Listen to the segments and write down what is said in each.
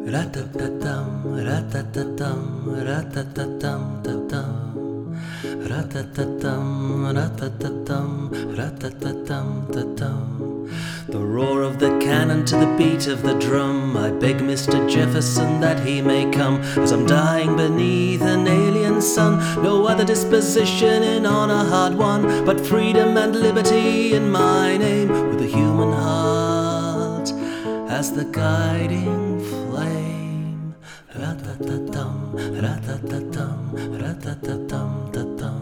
Ratatatam, ratatatam, ratatatam, tatam. Ratatatam, ratatatam, ratatatam, tatam. The roar of the cannon to the beat of the drum. I beg Mr. Jefferson that he may come, as I'm dying beneath an alien sun. No other disposition in honor hard won, but freedom and liberty in my name, with a human heart as the guiding flame. Ratatatam, ratatatam, ratatatam, tatam.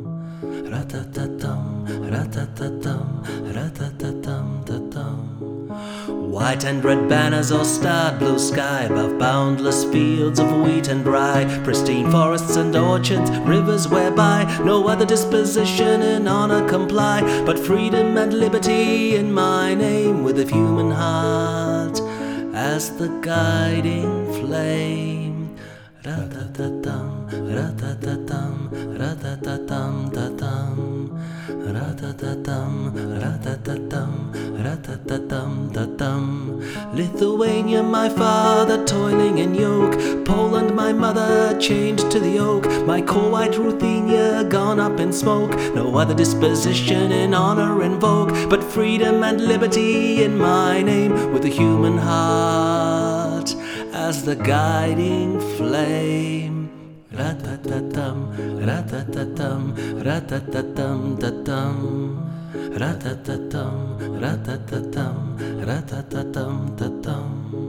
Ratatatam, ratatatam, ratatatam, tatam. White and red banners or starred blue sky above boundless fields of wheat and rye, pristine forests and orchards, rivers whereby no other disposition in honor comply, but freedom and liberty in my name, with a human heart as the guiding flame. Ratatatam, ratatatam, ratatatam, tatam. Ratatatam, ratatatam, ratatatam, tatam. Lithuania, my father, toiling in yoke. Poland, my mother, chained to the oak. My core white Ruthenia, gone up in smoke. No other disposition in honor invoke, but freedom and liberty in my name, with a human heart as the guiding flame. Ratatatam, ratatatam, ratatatam, tatam. Ratatatam, ratatatam, ratatatam, tatam.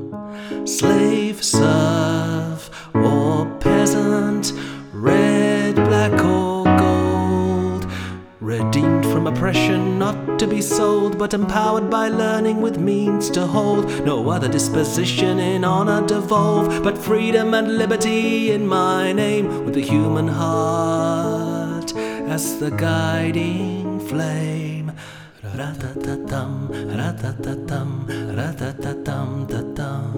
Slave, serf, or peasant, red, black, or gold, redeemed from oppression, not to be sold, but empowered by learning with means to hold. No other disposition in honor devolve, but freedom and liberty in my name, with the human heart as the guiding flame. Ratatatam, ratatatam, ratatatam, tatam.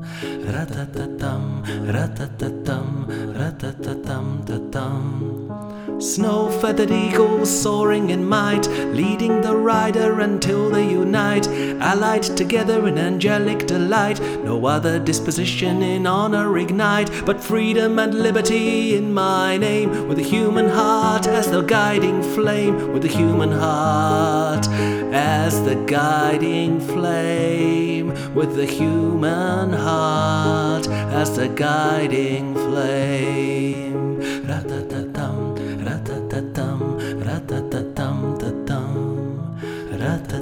Ratatatam, ratatatam, ratatatam, tatam. Snow-feathered eagles soaring in might, leading the rider until they unite, allied together in angelic delight. No other disposition in honor ignite, but freedom and liberty in my name, with a human heart as the guiding flame, with a human heart as the guiding flame, with the human heart as the guiding flame. Ratatatam, ratatatam, ratatatam, tatam.